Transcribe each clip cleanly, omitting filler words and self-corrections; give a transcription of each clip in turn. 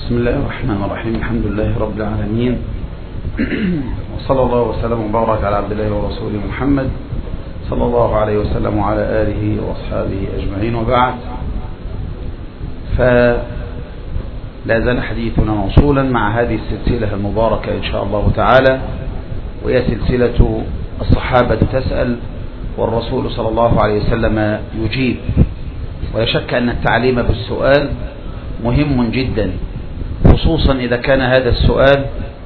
بسم الله الرحمن الرحيم. الحمد لله رب العالمين، وصلى الله وسلم وبارك على عبد الله ورسوله محمد صلى الله عليه وسلم وعلى آله وأصحابه أجمعين، وبعد. فلا زال حديثنا موصولا مع هذه السلسلة المباركة إن شاء الله تعالى، وهي سلسلة الصحابة تسأل والرسول صلى الله عليه وسلم يجيب. ولا شك أن التعليم بالسؤال مهم جدا، خصوصا إذا كان هذا السؤال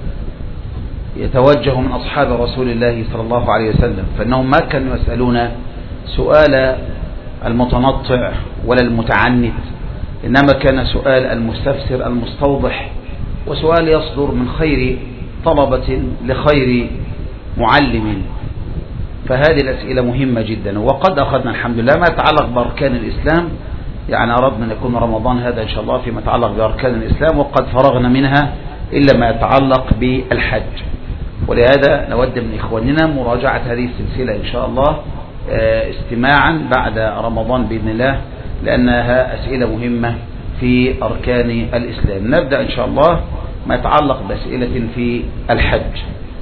يتوجه من أصحاب رسول الله صلى الله عليه وسلم، فإنهم ما كانوا يسألون سؤال المتنطع ولا المتعنت، إنما كان سؤال المستفسر المستوضح، وسؤال يصدر من خير طلبة لخير معلم. فهذه الأسئلة مهمة جدا. وقد أخذنا الحمد لله ما يتعلق بأركان الإسلام، يعني أردنا أن يكون رمضان هذا إن شاء الله فيما يتعلق بأركان الإسلام، وقد فرغنا منها إلا ما يتعلق بالحج. ولهذا نود من إخواننا مراجعة هذه السلسلة إن شاء الله استماعا بعد رمضان بإذن الله، لأنها أسئلة مهمة في أركان الإسلام. نبدأ إن شاء الله ما يتعلق بأسئلة في الحج.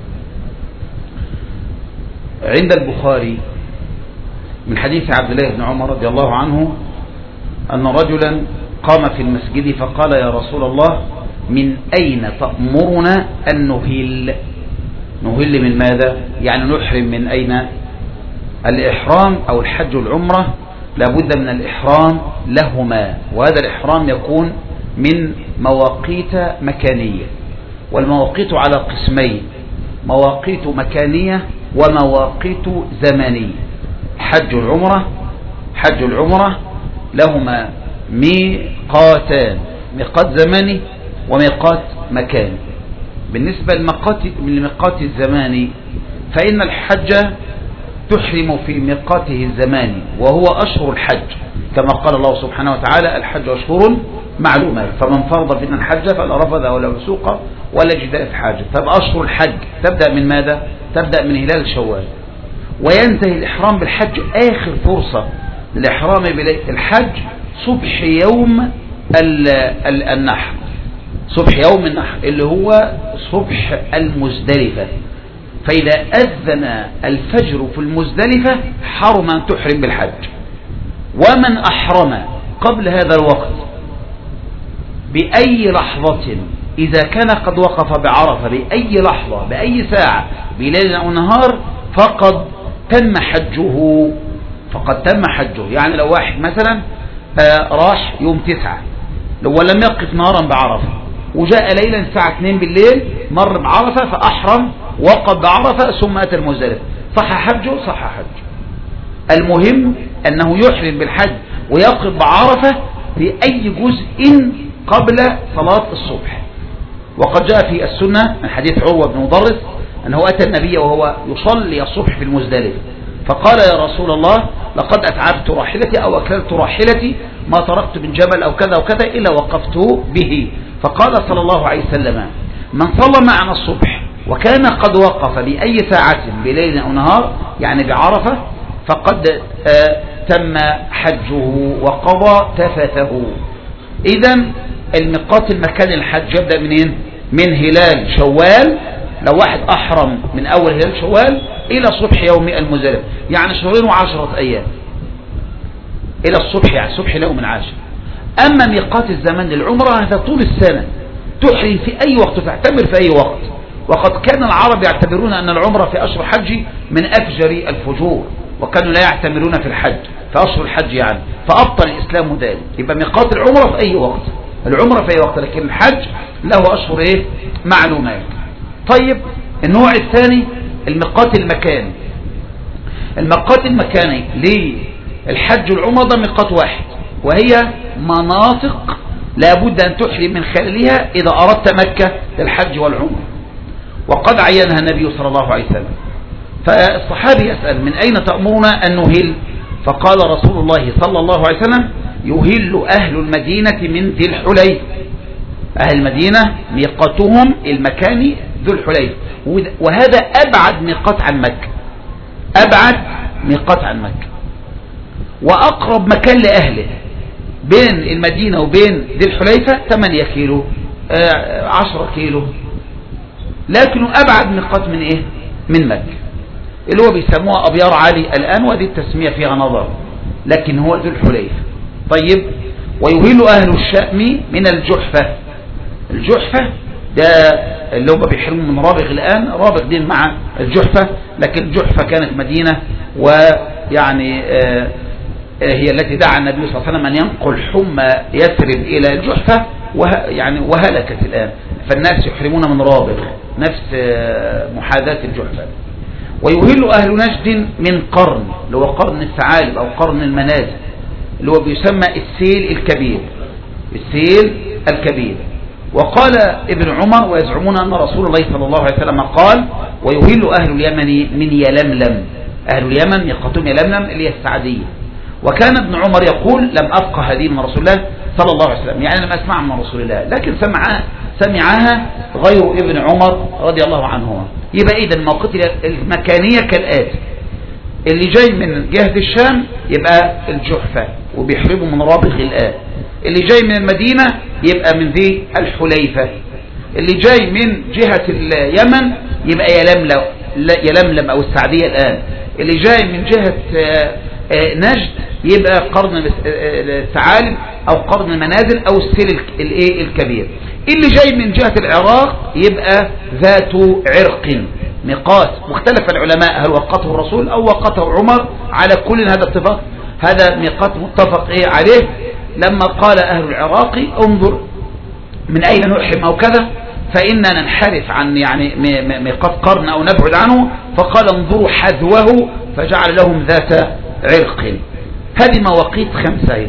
عند البخاري من حديث عبد الله بن عمر رضي الله عنه أن رجلا قام في المسجد فقال: يا رسول الله، من أين تأمرنا أن نهل؟ نهل من ماذا؟ يعني نحرم من أين؟ الإحرام أو الحج والعمرة لابد من الإحرام لهما، وهذا الإحرام يكون من مواقيت مكانية، والمواقيت على قسمين: مواقيت مكانية ومواقيت زمانية. حج العمرة لهما ميقاتان: ميقات زماني وميقات مكاني. بالنسبة للميقات الزماني فإن الحج تحرم في ميقاته الزماني، وهو أشهر الحج، كما قال الله سبحانه وتعالى: الحج أشهر معلومات، فمن فرض فينا الحج فلا رفث ولا فسوق ولا جدال في حاجة. فأشهر الحج تبدأ من ماذا؟ تبدأ من هلال شوال، وينتهي الإحرام بالحج. آخر فرصة للإحرام بالحج صبح يوم النحر، صبح يوم النحر اللي هو صبح المزدلفة. فإذا أذن الفجر في المزدلفة حرم أن تحرم بالحج. ومن أحرم قبل هذا الوقت بأي لحظة، إذا كان قد وقف بعرفة بأي لحظة بأي ساعة بليل أو نهار فقد تم حجه. يعني لو واحد مثلا راح يوم 9 ولم يقف نهارا بعرفة، وجاء ليلا الساعة 2 بالليل مر بعرفة فأحرم وقف بعرفة ثم أتى المزدلفة، صح حجه؟ صح حجه. المهم أنه يحرم بالحج ويقف بعرفة في أي جزء قبل صلاة الصبح. وقد جاء في السنة من حديث عروة بن مضرس أنه أتى النبي وهو يصلي الصبح في المزدلفة فقال: يا رسول الله، لقد أتعبت راحلتي أو أكلت راحلتي، ما تركت من جبل أو كذا وكذا إلا وقفت به. فقال صلى الله عليه وسلم: من صلى معنا الصبح وكان قد وقف بأي ساعة بليل أو نهار يعني بعرفة فقد تم حجه وقضى تفثه. إذن الميقات المكان الحج يبدأ منين؟ من هلال شوال. لو واحد أحرم من أول هلال شوال إلى صبح يوم المزدلفة، يعني 2 و10 أيام إلى الصبح، يعني صبح يوم العاشر. أما ميقات الزمان للعمرة هذا طول السنة، تحرم في أي وقت، تعتمر في أي وقت. وقد كان العرب يعتبرون أن العمرة في أشهر الحج من أفجر الفجور، وكانوا لا يعتمرون في الحج في أشهر الحج، يعني فأبطل الإسلام ذلك. يبقى ميقات العمرة في أي وقت، العمرة في أي وقت، لكن الحج له أشهر معلومات. طيب، النوع الثاني الميقات المكاني. الميقات المكاني للحج والعمرة ده ميقات واحد، وهي مناطق لابد أن تحرم من خلالها إذا أردت مكة للحج والعمرة، وقد عينها النبي صلى الله عليه وسلم. فالصحابي يسأل: من أين تأمرنا أن نهل؟ فقال رسول الله صلى الله عليه وسلم: يهل أهل المدينة من ذي الحليفة. أهل المدينة ميقاتهم المكاني ذو الحليفة، وهذا أبعد ميقات عن مكة، أبعد ميقات عن مكة، وأقرب مكان لأهله بين المدينة وبين ذي الحليفة 8 كيلو 10 كيلو، لكنه أبعد ميقات من إيه؟ من مكة، اللي هو بيسموها أبيار علي الآن، وهذه التسمية فيها نظر، لكن هو ذو الحليفة. طيب، ويهل أهل الشأم من الجحفة. الجحفة ده اللي هم بيحرموا من رابغ الآن، رابغ دين مع الجحفة، لكن الجحفة كانت مدينة، ويعني هي التي دعا النبي صلى الله عليه وسلم أن ينقل حمى يثرب إلى الجحفة، يعني وهلكت الآن، فالناس يحرمون من رابغ، نفس محاذاة الجحفة. ويهل أهل نجد من قرن، اللي هو قرن الثعالب أو قرن المنازل، اللي هو بيسمى السيل الكبير، السيل الكبير. وقال ابن عمر: ويزعمون أن رسول الله صلى الله عليه وسلم قال: ويهل أهل اليمن من يلملم. أهل اليمن ميقاتهم يلملم اللي هي السعدية. وكان ابن عمر يقول: لم أفقه هذه من رسول الله صلى الله عليه وسلم، يعني لم أسمع من رسول الله، لكن سمعها غير ابن عمر رضي الله عنهما. يبقى إذا الموقف المكانية كالآتي: اللي جاي من جهة الشام يبقى الجحفة وبيحرموا من رابغ الآن، اللي جاي من المدينة يبقى من ذي الحليفة، اللي جاي من جهة اليمن يبقى يلملم أو السعدية الآن، اللي جاي من جهة نجد يبقى قرن الثعالب أو قرن المنازل أو السيل الكبير، اللي جاي من جهة العراق يبقى ذات عرق ميقات. واختلف العلماء هل وقته الرسول أو وقته عمر، على كل هذا اتفاق، هذا ميقات متفق عليه. لما قال أهل العراق: انظر من أين نحرم أو كذا، فإننا ننحرف عن يعني ميقات قرن أو نبعد عنه، فقال: انظروا حذوه، فجعل لهم ذات عرق. هذه مواقيت 5.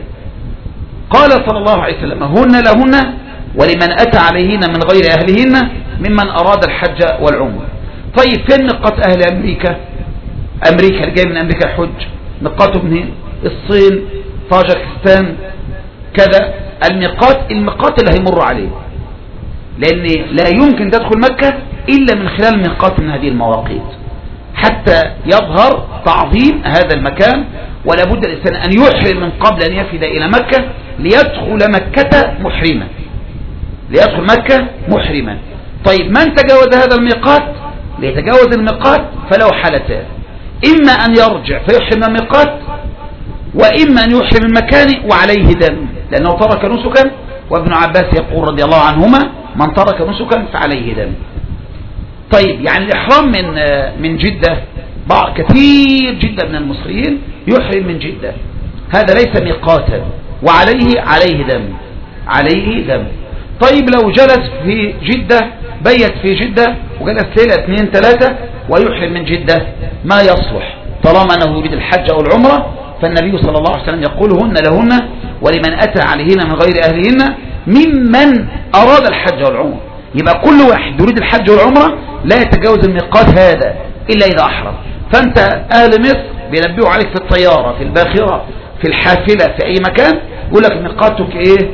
قال صلى الله عليه وسلم: هن لهن ولمن أتى عليهن من غير أهلهن ممن أراد الحج والعمر. طيب، فين ميقات أهل أمريكا؟ أمريكا اللي جاي من أمريكا الحج ميقاته منين؟ الصين، طاجكستان، كذا. الميقات اللي هيمر عليه، لأن لا يمكن تدخل مكة إلا من خلال ميقات من هذه المواقيت حتى يظهر تعظيم هذا المكان. ولا بد الإنسان أن يحرم من قبل أن يفد إلى مكة ليدخل مكة محرما، ليدخل مكة محرما. طيب، من تجاوز هذا الميقات ليتجاوز الميقات فله حالتان: إما أن يرجع فيحرم الميقات، وإما أن يحرم المكان وعليه دم، لأنه ترك نسكا. وابن عباس يقول رضي الله عنهما: من ترك نسكا فعليه دم. طيب، يعني الإحرام من جدة، كثير جدا من المصريين يحرم من جدة، هذا ليس ميقاتا، وعليه دم، عليه دم. طيب، لو جلس في جدة، بيت في جدة وجلس ليلة 2 3 ويحرم من جدة، ما يصلح طالما أنه يريد الحج أو العمرة. فالنبي صلى الله عليه وسلم يقول: هن لهن ولمن أتى عليهن من غير أهلهن ممن أراد الحج والعمرة. يبقى كل واحد يريد الحج والعمرة لا يتجاوز الميقات هذا إلا إذا أحرم. فأنت أهل مصر بينبهوا عليك في الطيارة، في الباخرة، في الحافلة، في أي مكان، يقول لك ميقاتك إيه؟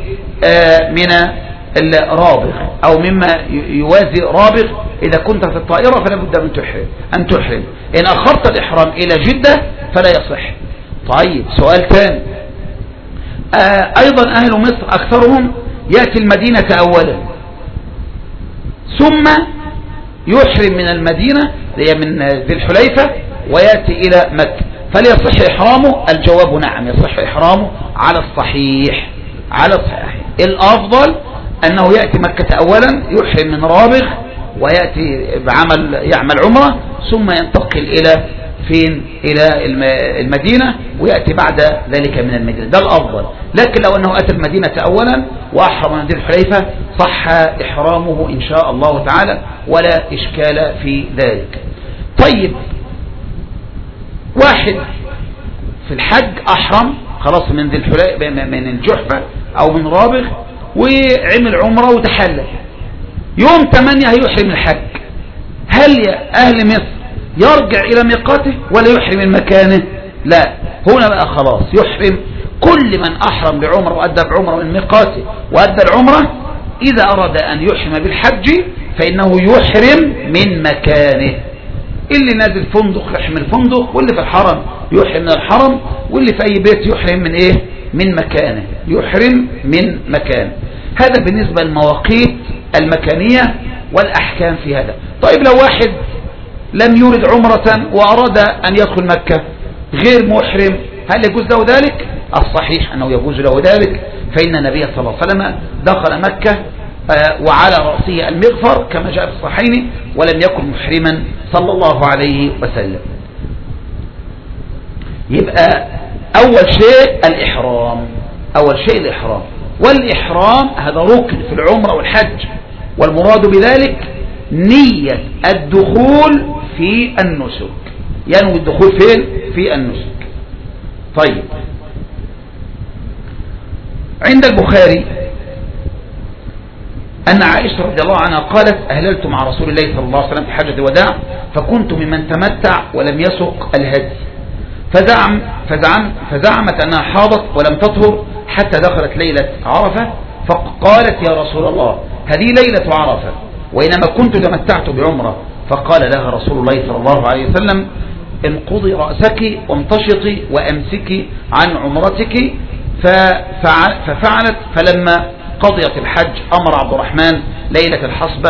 من الرابغ أو مما يوازي رابغ. إذا كنت في الطائرة فلا بد أن تحرم. إن أخرت الإحرام إلى جدة فلا يصح. طيب، سؤال ثاني: أيضا أهل مصر أكثرهم يأتي المدينة أولا ثم يحرم من المدينة هي من ذي الحليفة ويأتي إلى مكة، فليصح إحرامه؟ الجواب نعم، يصح إحرامه على الصحيح. على الصحيح الأفضل أنه يأتي مكة أولا، يحرم من رابغ ويأتي يعمل عمرة، ثم ينتقل إلى فين؟ إلى المدينة، ويأتي بعد ذلك من المدينة، ده الأفضل. لكن لو أنه أتى المدينة أولا وأحرم من ذي الحليفة صح إحرامه إن شاء الله تعالى، ولا إشكال في ذلك. طيب، واحد في الحج أحرم خلاص من ذي الحليفة، من الجحفة أو من رابغ، وعمل عمرة وتحلل، يوم 8 هيحرم الحج. هل أهل مصر يرجع إلى ميقاته ولا يحرم من مكانه؟ لا، هنا بقى خلاص يحرم كل من أحرم بعمرة وأدى بعمرة من ميقاته وأدى العمرة. إذا أراد أن يحرم بالحج فإنه يحرم من مكانه. اللي نازل فندق يحرم الفندق، واللي في الحرم يحرم من الحرم، واللي في أي بيت يحرم من إيه؟ من مكانه، يحرم من مكانه. هذا بالنسبة للمواقيت المكانية والأحكام في هذا. طيب لو واحد لم يرد عمرة وأراد أن يدخل مكة غير محرم، هل يجوز له ذلك؟ الصحيح أنه يجوز له ذلك، فإن النبي صلى الله عليه وسلم دخل مكة وعلى رأسه المغفر كما جاء في الصحيحين، ولم يكن محرما صلى الله عليه وسلم. يبقى أول شيء الإحرام، أول شيء الإحرام، والإحرام هذا ركن في العمرة والحج، والمراد بذلك نية الدخول في النسك، ينوي الدخول فين؟ في النسك. طيب، عند البخاري أن عائشة رضي الله عنها قالت: أهللت مع رسول الله صلى الله عليه وسلم في حجة الوداع، فكنت ممن تمتع ولم يسق الهدي، فزعمت أنها حاضت ولم تطهر حتى دخلت ليلة عرفة، فقالت: يا رسول الله، هذه ليلة عرفة وإنما كنت تمتعت بعمرة. فقال لها رسول الله صلى الله عليه وسلم: انقضي رأسك وامتشطي وأمسكي عن عمرتك. ففعلت، فلما قضيت الحج أمر عبد الرحمن ليلة الحصبة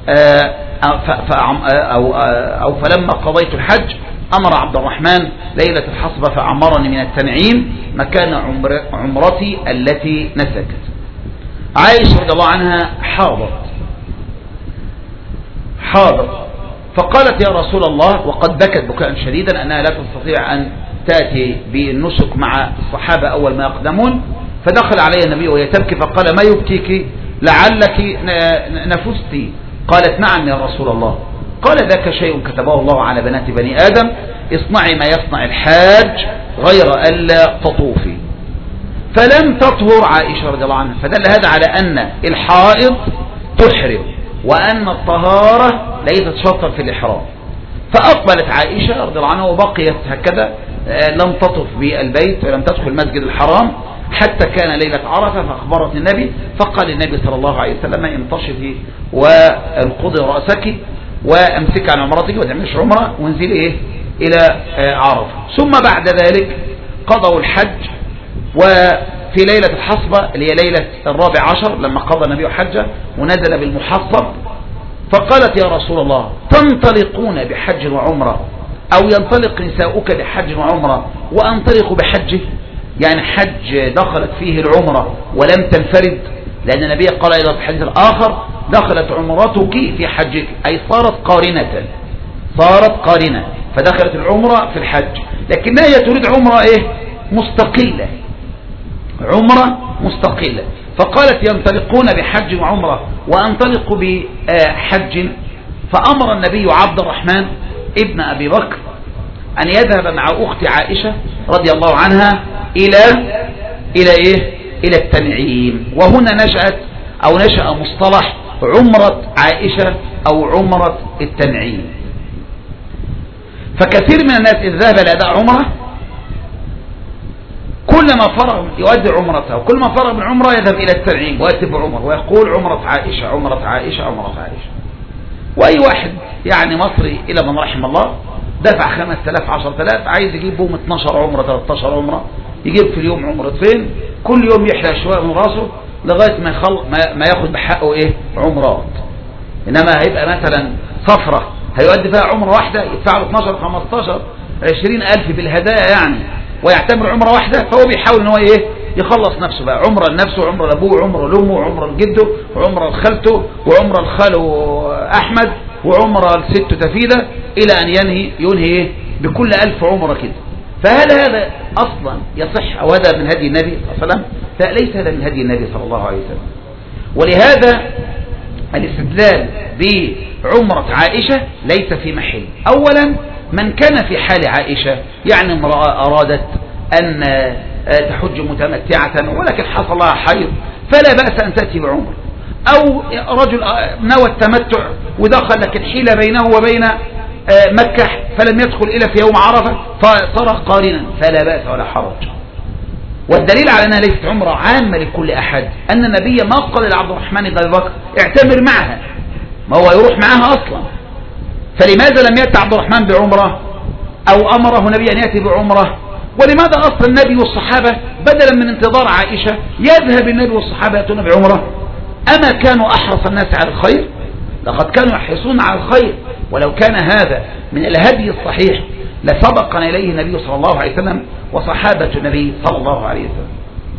فلما قضيت الحج أمر عبد الرحمن ليلة الحصبة فأمرني من التنعيم مكان عمرتي التي نسكت. عائشة رضي الله عنها حاضت فقالت: يا رسول الله، وقد بكت بكاء شديدا أنها لا تستطيع أن تأتي بالنسك مع الصحابة أول ما يقدمون. فدخل علي النبي وهي تبكي فقال: ما يبكيك؟ لعلك نفستي. قالت: نعم يا رسول الله. قال: ذاك شيء كتبه الله على بنات بني آدم، اصنعي ما يصنع الحاج غير ألا تطوفي. فلم تطهر عائشة رضي الله عنها، فدل هذا على أن الحائض تحرم وأن الطهارة ليست شرطا في الإحرام. فأقبلت عائشة رضي الله عنها وبقيت هكذا لم تطف بالبيت ولم تدخل مسجد الحرام حتى كان ليلة عرفة. فأخبرت النبي، فقال النبي صلى الله عليه وسلم: امتشطي وانقضي رأسك وامسك عن عمرتك وتعملش عمرة وانزلي إلى عرفة. ثم بعد ذلك قضوا الحج، وفي ليلة الحصبة اللي هي ليلة 14 لما قضى النبي حجه ونزل بالمحصب، فقالت: يا رسول الله، تنطلقون بحج وعمرة أو ينطلق نساؤك بحج وعمرة وأنطلق بحجه؟ يعني حج دخلت فيه العمرة ولم تنفرد، لأن النبي قال إلى الحديث الآخر: دخلت عمرتك في حجك، أي صارت قارنة، فدخلت العمرة في الحج، لكنها هي تريد عمرة مستقلة. فقالت: ينطلقون بحج وعمرة وأنطلق بحج. فأمر النبي عبد الرحمن ابن أبي بكر أن يذهب مع أخت عائشة رضي الله عنها إلى التنعيم. وهنا نشأ مصطلح عمرة عائشة أو عمرة التنعيم. فكثير من الناس إذا ذهب لأداء عمرة كلما فرغ يؤدي عمرته، وكل ما فرغ من عمره يذهب إلى التنعيم ويأتي بعمر ويقول: عمرة عائشة، عمرة عائشة، عمرة عائشة. وأي واحد يعني مصري إلى من رحم الله دفع 5000 10,000 عايز يجيب بهم 12 عمرة 13 عمرة، يجيب في اليوم عمرتين، كل يوم يحلى شوية من راسه لغاية ما ياخد بحقه عمرات. إنما هيبقى مثلا صفرة هيؤدي فيها عمرة واحدة يدفع له 12 15 20 ألف بالهدايا يعني، ويعتمر عمرة واحدة، فهو بيحاول ان هو يخلص نفسه بقى، عمرة لنفسه، عمرة لأبوه، عمرة لأمه، وعمرة لجده، وعمرة لخالته، وعمرة لخاله أحمد، وعمرة لسته تفيدة، إلى أن ينهي بكل 1000 عمرة كده. فهل هذا أصلا يصح أو هذا من هدي النبي صلى الله عليه وسلم؟ فليس هذا من هدي النبي صلى الله عليه وسلم. ولهذا الاستدلال بعمرة عائشة ليس في محل. أولا، من كان في حال عائشة، يعني امرأة أرادت أن تحج متمتعة ولكن حصل لها حيض، فلا بأس أن تأتي بعمر. أو رجل نوى التمتع ودخل لكن حيل بينه وبين مكة فلم يدخل إلا في يوم عرفة فصار قارنا، فلا بأس ولا حرج. والدليل على أنها ليست عمرة عامة لكل أحد أن النبي ما قال لعبد الرحمن بن أبي بكر اعتمر معها، ما هو يروح معها أصلا. فلماذا لم يأتي عبد الرحمن بعمرة أو أمره النبي أن يأتي بعمرة؟ ولماذا أصلا النبي والصحابة بدلا من انتظار عائشة يذهب النبي والصحابة يأتون بعمرة؟ أما كانوا أحرص الناس على الخير؟ لقد كانوا يحرصون على الخير، ولو كان هذا من الهدي الصحيح لسبقنا إليه النبي صلى الله عليه وسلم وصحابة النبي صلى الله عليه وسلم.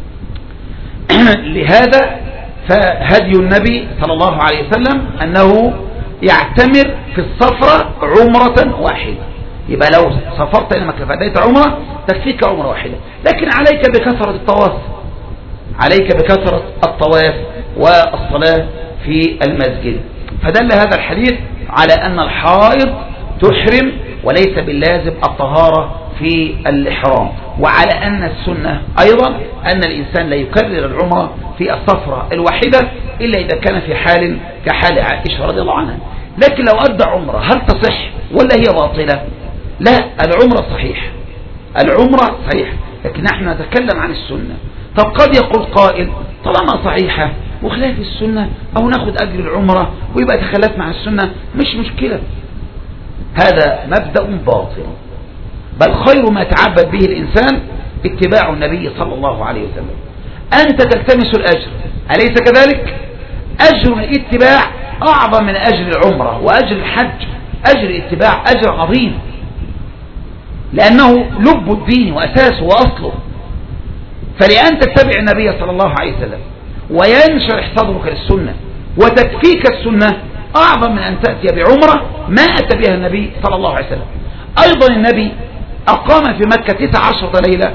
لهذا فهدي النبي صلى الله عليه وسلم أنه يعتمر في السفرة عمرة واحدة. يبقى لو سافرت إلى مكة فأديت عمرة تكفيك عمرة واحدة، لكن عليك بكثرة الطواف، عليك بكثرة الطواف والصلاة في المسجد. فدل هذا الحديث على أن الحائض تحرم وليس باللازم الطهارة في الإحرام، وعلى أن السنة أيضا أن الإنسان لا يكرر العمرة في السفرة الواحدة إلا إذا كان في حال كحال عائشة رضي الله عنها. لكن لو أدى عمرة هل تصح ولا هي باطلة؟ لا، العمرة صحيح، العمرة صحيح، لكن نحن نتكلم عن السنة. طب قد يقول قائل طالما صحيحة وخلاف السنة أو ناخد أجر العمرة ويبقى تخلف مع السنة مش مشكلة. هذا مبدأ باطل، بل خير ما تعبد به الإنسان اتباع النبي صلى الله عليه وسلم. أنت تلتمس الأجر، أليس كذلك؟ أجر الاتباع أعظم من أجر العمرة وأجر الحج. أجر الاتباع أجر عظيم، لأنه لب الدين وأساسه وأصله. فلأن تتبع النبي صلى الله عليه وسلم وينشرح صدرك للسنة وتكفيك السنة أعظم من أن تأتي بعمرة ما أتى بها النبي صلى الله عليه وسلم. أيضا النبي أقام في مكة 19 ليلة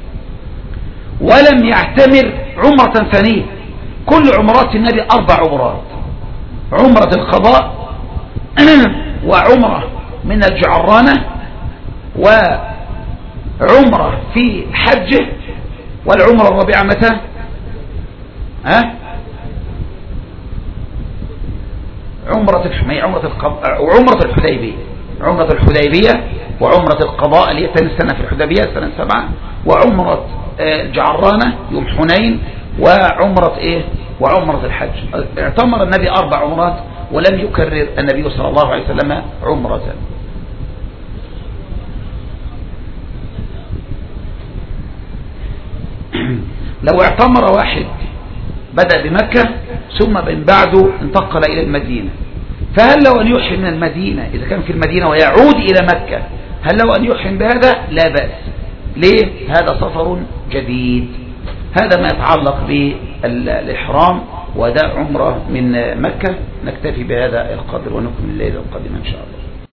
ولم يعتمر عمرة ثانية. كل عمرات النبي 4 عمرات: عمرة القضاء وعمرة من الجعرانة وعمرة في حجه، والعمرة الرابعة متى؟ عمرة الحديبية، عمرة الحديبية وعمرة القضاء اللي هي ثاني سنة في الحديبية سنة 7، وعمرة الجعرانة يوم حنين، وعمرة الحج. اعتمر النبي 4 عمرات ولم يكرر النبي صلى الله عليه وسلم عمرة. لو اعتمر واحد بدأ بمكة ثم من بعده انتقل إلى المدينة، فهل لو أن يحرم من المدينة إذا كان في المدينة ويعود إلى مكة، هل لو أن يحرم بهذا؟ لا بأس. ليه؟ هذا سفر جديد. هذا ما يتعلق بالإحرام وداء عمرة من مكة. نكتفي بهذا القدر ونكمل الليلة القادمة إن شاء الله.